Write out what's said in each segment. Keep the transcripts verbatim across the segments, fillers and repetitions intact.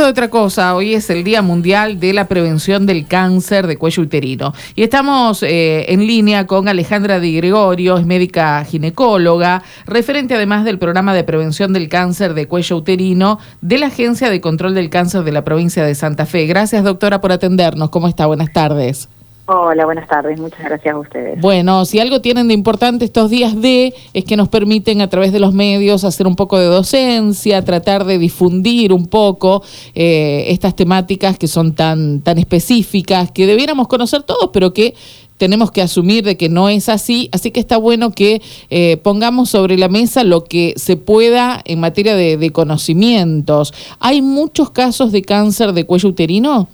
de otra cosa, hoy es el Día Mundial de la Prevención del Cáncer de Cuello Uterino. Y estamos eh, en línea con Alejandra Di Gregorio, es médica ginecóloga, referente además del programa de prevención del cáncer de cuello uterino de la Agencia de Control del Cáncer de la provincia de Santa Fe. Gracias, doctora, por atendernos. ¿Cómo está? Buenas tardes. Hola, buenas tardes. Muchas gracias a ustedes. Bueno, si algo tienen de importante estos días de, es que nos permiten a través de los medios hacer un poco de docencia, tratar de difundir un poco eh, estas temáticas que son tan, tan específicas, que debiéramos conocer todos, pero que tenemos que asumir de que no es así. Así que está bueno que eh, pongamos sobre la mesa lo que se pueda en materia de, de conocimientos. ¿Hay muchos casos de cáncer de cuello uterino?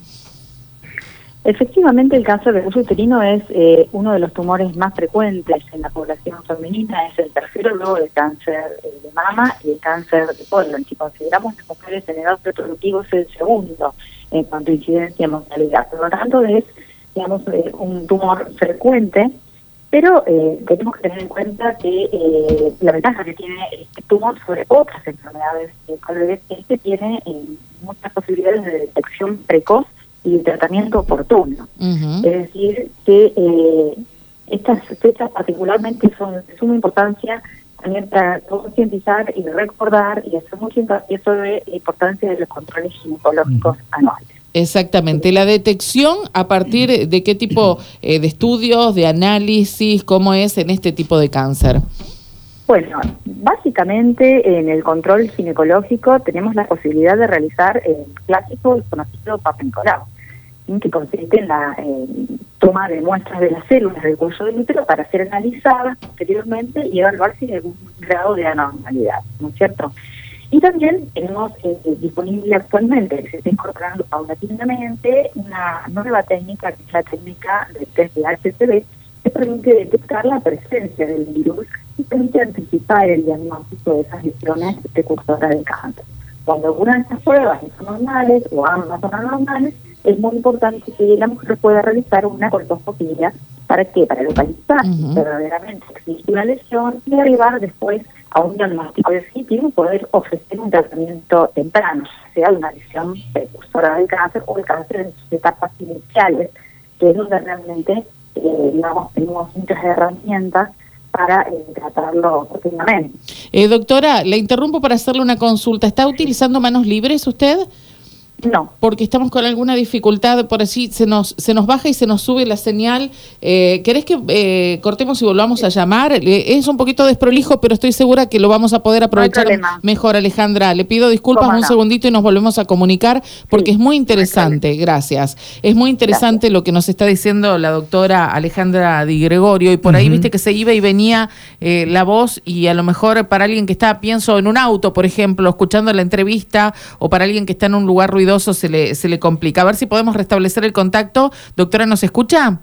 Efectivamente, el cáncer de cuello uterino es eh, uno de los tumores más frecuentes en la población femenina. Es el tercero luego del cáncer eh, de mama y el cáncer de colon. Si consideramos las mujeres en edad reproductiva, es el segundo en cuanto a incidencia y mortalidad. Por lo tanto, es digamos eh, un tumor frecuente, pero eh, tenemos que tener en cuenta que eh, la ventaja que tiene este tumor sobre otras enfermedades eh, es que tiene eh, muchas posibilidades de detección precoz y tratamiento oportuno. Uh-huh. Es decir, que eh, estas fechas particularmente son de suma importancia también para concientizar y recordar y hacer mucho hincapié sobre la importancia de los controles ginecológicos uh-huh. anuales. Exactamente. ¿La detección a partir de qué tipo eh, de estudios, de análisis, cómo es en este tipo de cáncer? Bueno, básicamente en el control ginecológico tenemos la posibilidad de realizar el clásico y conocido Papa Nicolau, que consiste en la eh, toma de muestras de las células del cuello del útero para ser analizadas posteriormente y evaluar si hay algún grado de anormalidad, ¿no es cierto? Y también tenemos eh, disponible actualmente, que se está incorporando paulatinamente, una nueva técnica, que es la técnica de test de H P V, que permite detectar la presencia del virus y permite anticipar el diagnóstico de esas lesiones precursoras de cáncer. Cuando alguna de estas pruebas son normales o ambas son anormales, es muy importante que la mujer pueda realizar una colposcopía. ¿Para qué? Para localizar uh-huh. si verdaderamente existe una lesión y arribar después a un diagnóstico definitivo y poder ofrecer un tratamiento temprano, sea una lesión precursora del cáncer o el cáncer en sus etapas iniciales, que es donde realmente eh, digamos, tenemos muchas herramientas para eh, tratarlo oportunamente. Eh, doctora, le interrumpo para hacerle una consulta. ¿Está utilizando manos libres usted? No. Porque estamos con alguna dificultad, por así se nos se nos baja y se nos sube la señal. Eh, ¿Querés que eh, cortemos y volvamos a llamar? Eh, es un poquito desprolijo, pero estoy segura que lo vamos a poder aprovechar no mejor, Alejandra. Le pido disculpas un no? segundito y nos volvemos a comunicar, porque sí, es muy interesante, no gracias. Es muy interesante gracias. Lo que nos está diciendo la doctora Alejandra Di Gregorio, y por uh-huh. ahí viste que se iba y venía eh, la voz, y a lo mejor para alguien que está, pienso en un auto, por ejemplo, escuchando la entrevista, o para alguien que está en un lugar ruidoso, se le, se le complica. A ver si podemos restablecer el contacto. Doctora, ¿nos escucha?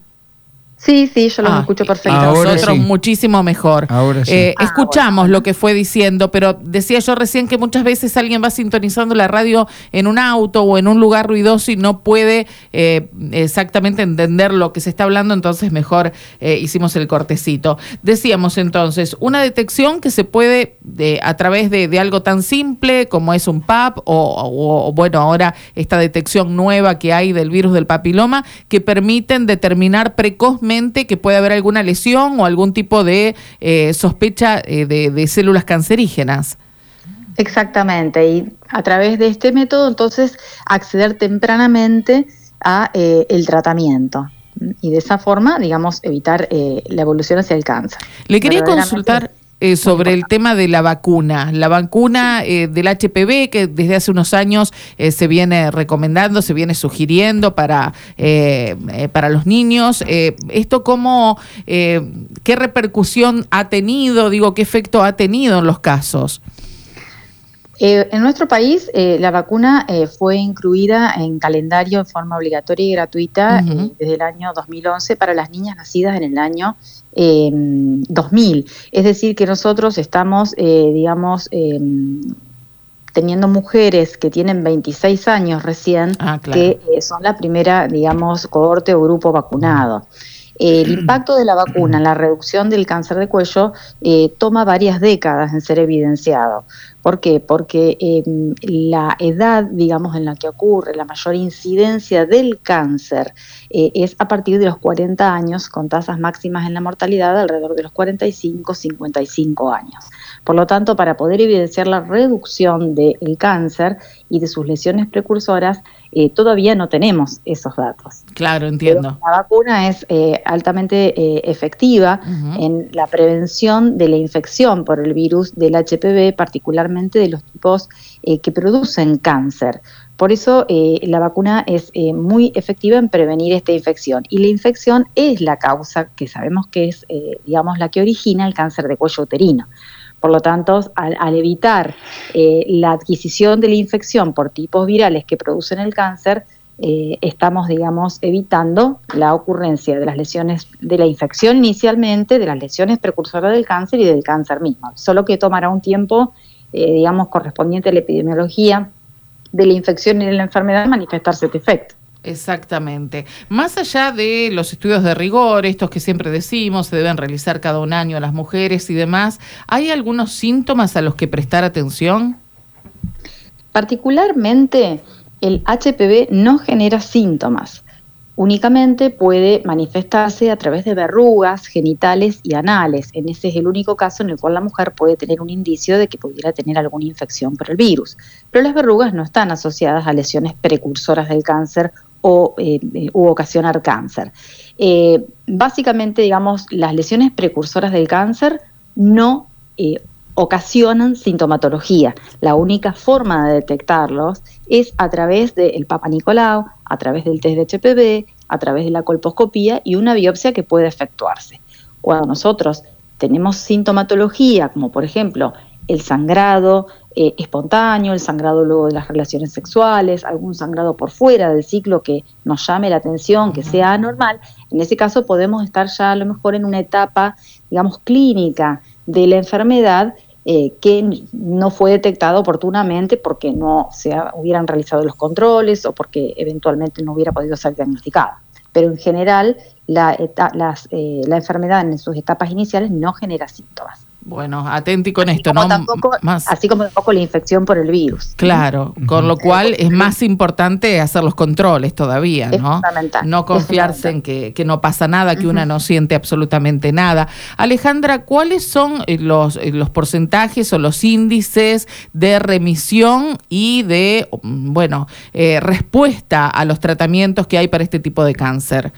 Sí, sí, yo los ah, escucho perfectamente. Nosotros sí. Muchísimo mejor. Ahora sí. Eh, ah, escuchamos bueno. lo que fue diciendo, pero decía yo recién que muchas veces alguien va sintonizando la radio en un auto o en un lugar ruidoso y no puede eh, exactamente entender lo que se está hablando, entonces mejor eh, hicimos el cortecito. Decíamos entonces, una detección que se puede de, a través de, de algo tan simple como es un P A P o, o, o bueno, ahora esta detección nueva que hay del virus del papiloma, que permiten determinar precozmente que puede haber alguna lesión o algún tipo de eh, sospecha eh, de, de células cancerígenas. Exactamente, y a través de este método entonces acceder tempranamente a eh, el tratamiento y de esa forma, digamos, evitar eh, la evolución hacia el cáncer. Le quería consultar Eh, sobre el tema de la vacuna, la vacuna eh, del H P V, que desde hace unos años eh, se viene recomendando, se viene sugiriendo para, eh, eh, para los niños. Eh, ¿Esto cómo, eh, qué repercusión ha tenido, digo, qué efecto ha tenido en los casos? Eh, en nuestro país eh, la vacuna eh, fue incluida en calendario en forma obligatoria y gratuita uh-huh. eh, desde el año dos mil once para las niñas nacidas en el año eh, dos mil. Es decir, que nosotros estamos, eh, digamos, eh, teniendo mujeres que tienen veintiséis años recién, ah, claro. que eh, son la primera, digamos, cohorte o grupo vacunado. El impacto de la vacuna en la reducción del cáncer de cuello eh, toma varias décadas en ser evidenciado. ¿Por qué? Porque eh, la edad, digamos, en la que ocurre la mayor incidencia del cáncer eh, es a partir de los cuarenta años, con tasas máximas en la mortalidad alrededor de los cuarenta y cinco, cincuenta y cinco años. Por lo tanto, para poder evidenciar la reducción del cáncer y de sus lesiones precursoras, eh, todavía no tenemos esos datos. Claro, entiendo. Pero la vacuna es eh, altamente eh, efectiva uh-huh. en la prevención de la infección por el virus del H P V, particularmente de los tipos eh, que producen cáncer. Por eso eh, la vacuna es eh, muy efectiva en prevenir esta infección. Y la infección es la causa que sabemos que es, eh, digamos, la que origina el cáncer de cuello uterino. Por lo tanto, al, al evitar eh, la adquisición de la infección por tipos virales que producen el cáncer, eh, estamos, digamos, evitando la ocurrencia de las lesiones, de la infección inicialmente, de las lesiones precursoras del cáncer y del cáncer mismo. Solo que tomará un tiempo, eh, digamos, correspondiente a la epidemiología de la infección y de la enfermedad manifestarse este efecto. Exactamente. Más allá de los estudios de rigor, estos que siempre decimos, se deben realizar cada un año a las mujeres y demás, ¿hay algunos síntomas a los que prestar atención? Particularmente, el H P V no genera síntomas. Únicamente puede manifestarse a través de verrugas genitales y anales. En ese es el único caso en el cual la mujer puede tener un indicio de que pudiera tener alguna infección por el virus. Pero las verrugas no están asociadas a lesiones precursoras del cáncer o eh, u ocasionar cáncer. Eh, básicamente, digamos, las lesiones precursoras del cáncer no eh, ocasionan sintomatología. La única forma de detectarlos es a través del Papa Nicolau, a través del test de H P V, a través de la colposcopía y una biopsia que puede efectuarse. Cuando nosotros tenemos sintomatología, como por ejemplo el sangrado eh, espontáneo, el sangrado luego de las relaciones sexuales, algún sangrado por fuera del ciclo que nos llame la atención, que sea anormal, en ese caso podemos estar ya a lo mejor en una etapa, digamos, clínica de la enfermedad eh, que no fue detectada oportunamente porque no se hubieran realizado los controles o porque eventualmente no hubiera podido ser diagnosticada. Pero en general la, eta, las, eh, la enfermedad en sus etapas iniciales no genera síntomas. Bueno, atenti con así esto, ¿no? Tampoco, más. Así como tampoco la infección por el virus. Claro, ¿sí? Con lo cual es más importante hacer los controles todavía, es ¿no? Fundamental. No confiarse en que, que no pasa nada, que uh-huh. una no siente absolutamente nada. Alejandra, ¿cuáles son los, los porcentajes o los índices de remisión y de, bueno, eh, respuesta a los tratamientos que hay para este tipo de cáncer?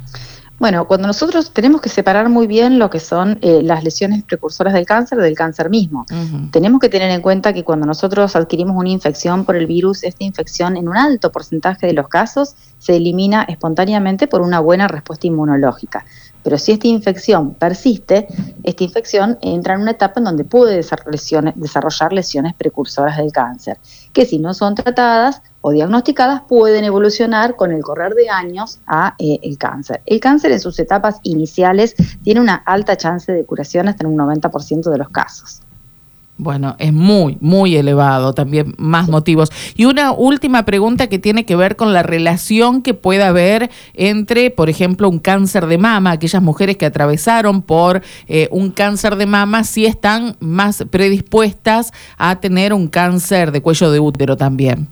Bueno, cuando nosotros tenemos que separar muy bien lo que son eh, las lesiones precursoras del cáncer del cáncer mismo. Uh-huh. Tenemos que tener en cuenta que cuando nosotros adquirimos una infección por el virus, esta infección en un alto porcentaje de los casos se elimina espontáneamente por una buena respuesta inmunológica. Pero si esta infección persiste, esta infección entra en una etapa en donde puede desarrollar lesiones precursoras del cáncer, que si no son tratadas o diagnosticadas pueden evolucionar con el correr de años a eh, el cáncer. El cáncer en sus etapas iniciales tiene una alta chance de curación hasta en un noventa por ciento de los casos. Bueno, es muy, muy elevado, también más motivos. Y una última pregunta que tiene que ver con la relación que puede haber entre, por ejemplo, un cáncer de mama, aquellas mujeres que atravesaron por eh, un cáncer de mama, si están más predispuestas a tener un cáncer de cuello de útero también.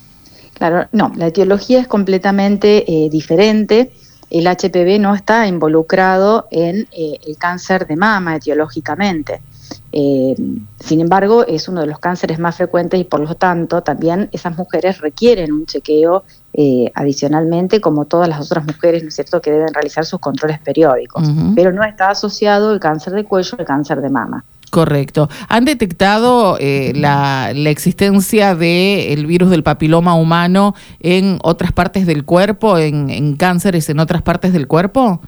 Claro, no, la etiología es completamente eh, diferente. El H P V no está involucrado en eh, el cáncer de mama etiológicamente. Eh, sin embargo, es uno de los cánceres más frecuentes y por lo tanto también esas mujeres requieren un chequeo eh, adicionalmente, como todas las otras mujeres, ¿no es cierto?, que deben realizar sus controles periódicos. Uh-huh. Pero no está asociado el cáncer de cuello al cáncer de mama. Correcto. ¿Han detectado eh, la, la existencia del virus del papiloma humano en otras partes del cuerpo, en, en cánceres en otras partes del cuerpo?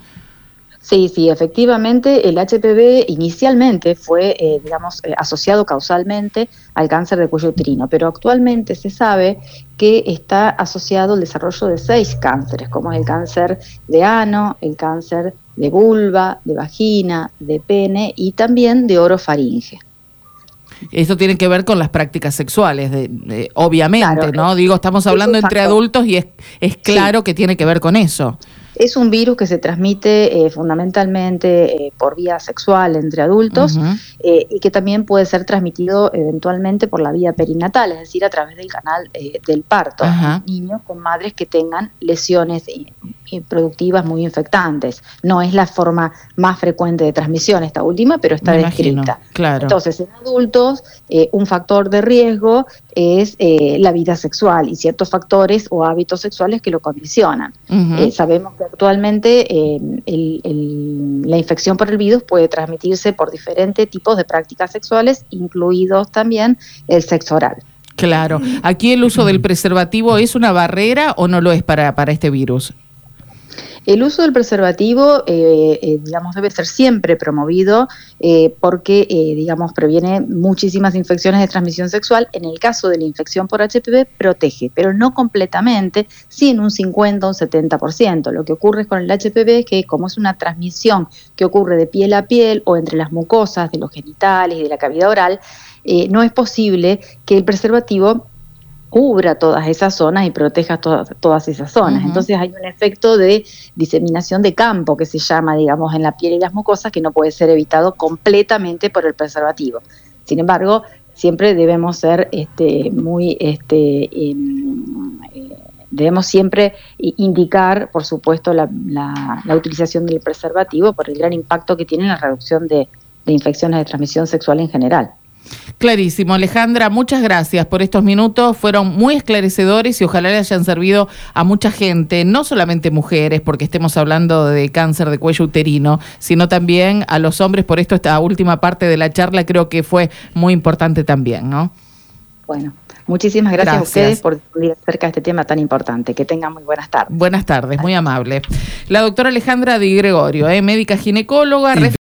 Sí, sí, efectivamente el H P V inicialmente fue, eh, digamos, eh, asociado causalmente al cáncer de cuello uterino, pero actualmente se sabe que está asociado al desarrollo de seis cánceres, como es el cáncer de ano, el cáncer de vulva, de vagina, de pene y también de orofaringe. Esto tiene que ver con las prácticas sexuales, de, de, obviamente, claro, ¿no? Digo, estamos hablando entre factor. adultos y es, es claro sí. que tiene que ver con eso. Es un virus que se transmite eh, fundamentalmente eh, por vía sexual entre adultos uh-huh. eh, y que también puede ser transmitido eventualmente por la vía perinatal, es decir, a través del canal eh, del parto. Uh-huh. Niños con madres que tengan lesiones eh, eh, productivas muy infectantes. No es la forma más frecuente de transmisión esta última, pero está Me descrita. Imagino, claro. Entonces, en adultos, eh, un factor de riesgo es eh, la vida sexual y ciertos factores o hábitos sexuales que lo condicionan. Uh-huh. Eh, sabemos que actualmente eh, el, el, la infección por el virus puede transmitirse por diferentes tipos de prácticas sexuales, incluidos también el sexo oral. Claro. ¿Aquí el uso del preservativo es una barrera o no lo es para, para este virus? El uso del preservativo, eh, eh, digamos, debe ser siempre promovido eh, porque, eh, digamos, previene muchísimas infecciones de transmisión sexual. En el caso de la infección por H P V, protege, pero no completamente, sí en un cincuenta o un setenta por ciento. Lo que ocurre con el H P V es que, como es una transmisión que ocurre de piel a piel o entre las mucosas de los genitales y de la cavidad oral, eh, no es posible que el preservativo cubra todas esas zonas y proteja todas, todas esas zonas. Uh-huh. Entonces hay un efecto de diseminación de campo que se llama, digamos, en la piel y las mucosas, que no puede ser evitado completamente por el preservativo. Sin embargo, siempre debemos ser este, muy, este, eh, eh, debemos siempre indicar, por supuesto, la, la, la utilización del preservativo por el gran impacto que tiene en la reducción de, de infecciones de transmisión sexual en general. Clarísimo, Alejandra, muchas gracias por estos minutos, fueron muy esclarecedores y ojalá le hayan servido a mucha gente, no solamente mujeres, porque estemos hablando de cáncer de cuello uterino, sino también a los hombres. Por esto esta última parte de la charla creo que fue muy importante también, ¿no? Bueno, muchísimas gracias, gracias. a ustedes por discutir acerca de este tema tan importante. Que tengan muy buenas tardes. Buenas tardes, muy amable. La doctora Alejandra Di Gregorio, ¿eh? médica ginecóloga.